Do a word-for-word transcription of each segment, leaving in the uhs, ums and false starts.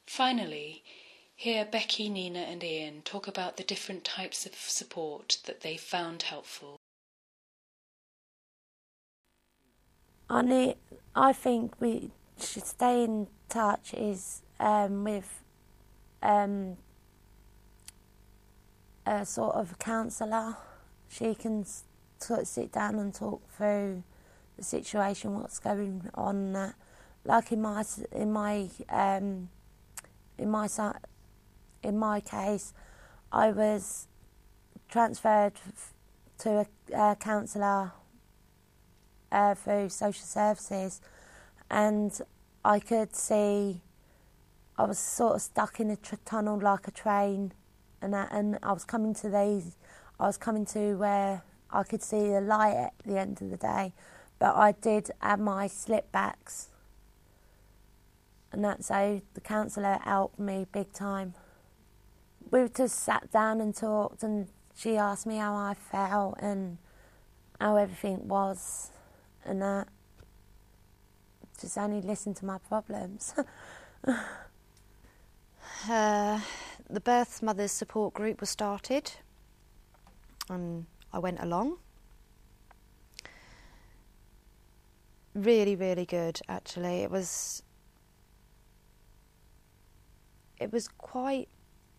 Finally, hear Becky, Nina and Ian talk about the different types of support that they found helpful. I, need, I think we should stay in touch is um, with um, a sort of counsellor. She can sort of sit down and talk through the situation, what's going on. That, like in my in my um, in my in my case, I was transferred to a, a counsellor uh, through social services, and I could see I was sort of stuck in a tr- tunnel like a train, and that, and I was coming to these. I was coming to where I could see the light at the end of the day, but I did have my slip backs, and that's so the counsellor helped me big time. We just sat down and talked, and she asked me how I felt and how everything was, and that. Just only listened to my problems. uh, the birth mothers support group was started, and I went along. Really, really good, actually. It was, it was quite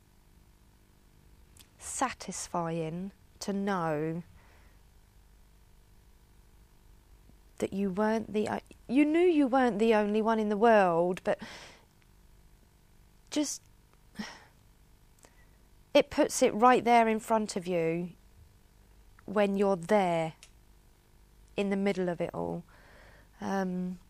satisfying to know that you weren't the, you knew you weren't the only one in the world, but just, it puts it right there in front of you when you're there in the middle of it all. Um,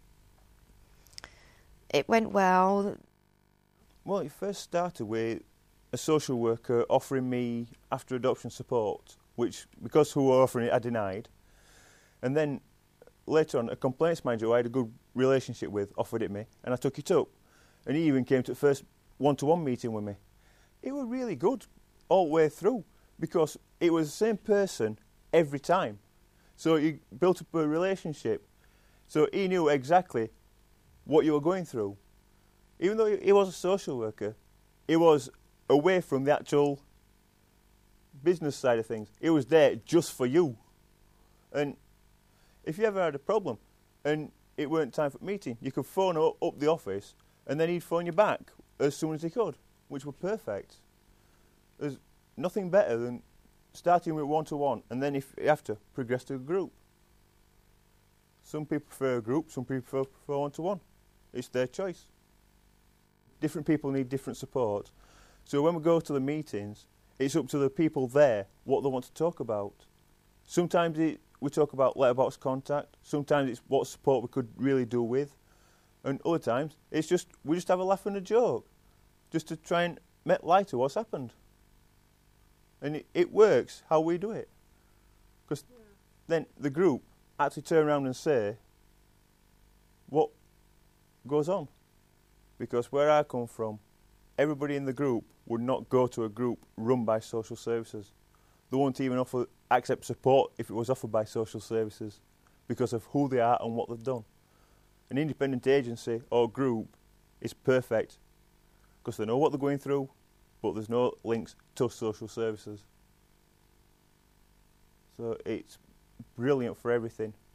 it went well. Well, it first started with a social worker offering me after adoption support, which, because who were offering it, I denied. And then later on, a complaints manager who I had a good relationship with offered it me, and I took it up. And he even came to the first one-to-one meeting with me. It was really good all the way through, because it was the same person every time. So you built up a relationship. So he knew exactly what you were going through. Even though he was a social worker, he was away from the actual business side of things. He was there just for you. And if you ever had a problem and it weren't time for a meeting, you could phone up, up the office, and then he'd phone you back as soon as he could, which were perfect. There's nothing better than starting with one-to-one, and then if you have to, progress to a group. Some people prefer a group, some people prefer, prefer one-to-one. It's their choice. Different people need different support. So when we go to the meetings, it's up to the people there what they want to talk about. Sometimes it, we talk about letterbox contact, sometimes it's what support we could really do with, and other times it's just we just have a laugh and a joke, just to try and make light of what's happened. And it, it works how we do it. Because yeah. Then the group actually turn around and say what goes on. Because where I come from, everybody in the group would not go to a group run by social services. They won't even offer accept support if it was offered by social services because of who they are and what they've done. An independent agency or group is perfect because they know what they're going through, but there's no links to social services. So it's brilliant for everything.